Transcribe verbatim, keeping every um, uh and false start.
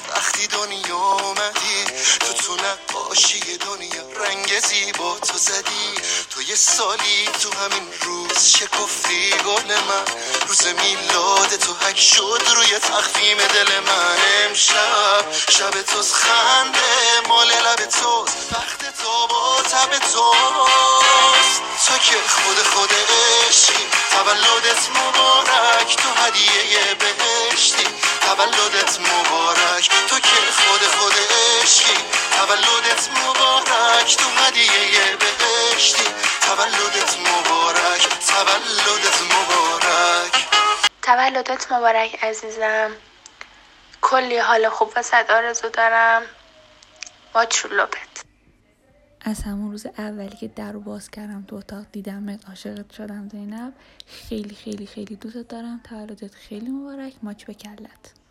وقتی دنیا اومدی تو تو نقاشی دنیا رنگ زیبا تو زدی. تو یه سالی تو همین روز شکفتی گل من، روز میلاد تو حک شد روی تخفیم دل من. امشب شب توز خنده مال لب توست، وقت تو با تب توست. تو که خود خود عشقی، تولدت مبارک تو هدیه بهشتی. تولدت مبارک تو که خود خود عشقی، تولدت مبارک تو هدیه بهشتی. تولدت مبارک، تولدت مبارک. تولدت مبارک عزیزم. کلی حال خوب واسه آرزو دارم. ماچولوپت. از همون روز اولی که در رو باز کردم تو اتاق دیدمت عاشقت شدم زینب. خیلی خیلی خیلی دوست دارم. تولدت خیلی مبارک. ماچ به کلت.